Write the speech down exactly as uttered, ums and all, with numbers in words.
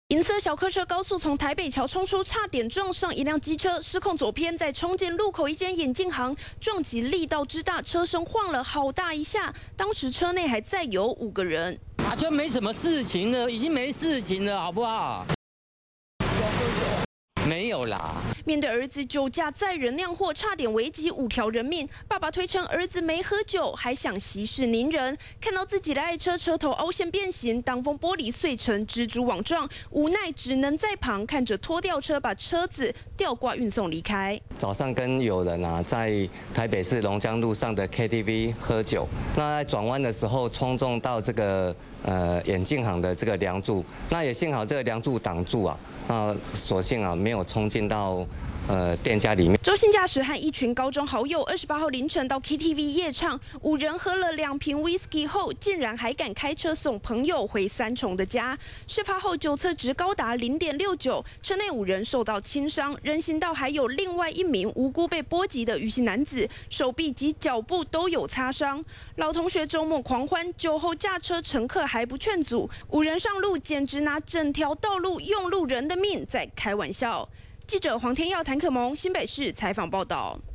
银色小客车高速从台北桥冲出，差点撞上一辆机车，失控左偏，在冲进路口一间眼镜行，撞击力道之大，车身晃了好大一下。当时车内还载有五个人， 啊，就没什么事情了，已经没事情了，好不好？没有啦。 面对儿子酒驾载人酿祸，差点危及五条人命，爸爸推称儿子没喝酒，还想息事宁人。看到自己的爱车车头凹陷变形，挡风玻璃碎成蜘蛛网状，无奈只能在旁看着拖吊车把车子吊挂运送离开。 早上跟友人啊，在台北市龙江路上的 K T V 喝酒，那在转弯的时候冲撞到这个呃眼镜行的这个梁柱，那也幸好这个梁柱挡住啊，那所幸啊没有冲进到呃店家里面。 周姓驾驶和一群高中好友，二十八号凌晨到 K T V 夜唱，五人喝了两瓶 whisky 后，竟然还敢开车送朋友回三重的家。事发后酒测值高达零点六九，车内五人受到轻伤，人行道还有另外一名无辜被波及的余姓男子，手臂及脚部都有擦伤。老同学周末狂欢，酒后驾车，乘客还不劝阻，五人上路简直拿整条道路用路人的命在开玩笑。记者黄天耀、谭可萌新北市采访报道。